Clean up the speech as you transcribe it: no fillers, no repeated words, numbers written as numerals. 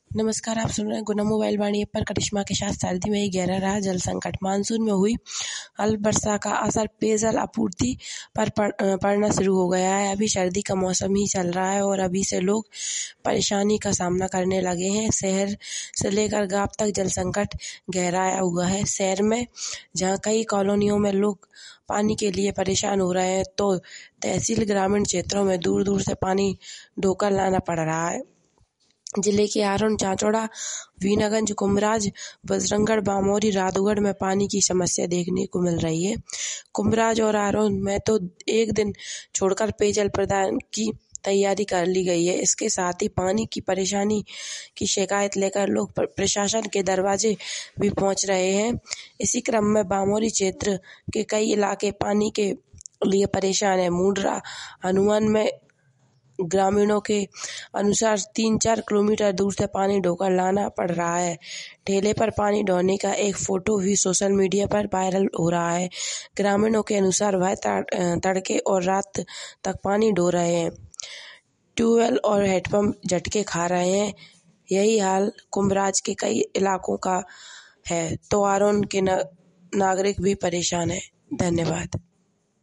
नमस्कार, आप सुन रहे हैं गुना मोबाइल वाणी ऐप पर करिश्मा के साथ। सर्दी में ही गहरा रहा जल संकट। मानसून में हुई हल्की वर्षा का असर पेयजल आपूर्ति पर पड़ना शुरू हो गया है। अभी सर्दी का मौसम ही चल रहा है और अभी से लोग परेशानी का सामना करने लगे हैं। शहर से लेकर गांव तक जल संकट गहराया हुआ है। शहर में जहां कई कॉलोनियों में लोग पानी के लिए परेशान हो रहे हैं, तो तहसील ग्रामीण क्षेत्रों में दूर दूर से पानी ढोकर लाना पड़ रहा है। जिले के आरोन, चाचौड़ा, वीनागंज, कुंभराज, बजरंगगढ़, बामोरी, राधौगढ़ में पानी की समस्या देखने को मिल रही है। कुंभराज और आरोन में तो एक दिन छोड़कर पेयजल प्रदान की तैयारी कर ली गई है। इसके साथ ही पानी की परेशानी की शिकायत लेकर लोग प्रशासन के दरवाजे भी पहुंच रहे हैं। इसी क्रम में बामोरी क्षेत्र के कई इलाके पानी के लिए परेशान है। मुंडरा, हनुमान में ग्रामीणों के अनुसार 3-4 किलोमीटर दूर से पानी ढोकर लाना पड़ रहा है। ठेले पर पानी ढोने का एक फोटो भी सोशल मीडिया पर वायरल हो रहा है। ग्रामीणों के अनुसार वह तड़के और रात तक पानी ढो रहे हैं। ट्यूबवेल और हैंडपंप झटके खा रहे हैं। यही हाल कुंभराज के कई इलाकों का है, तो आरोन के नागरिक भी परेशान है। धन्यवाद।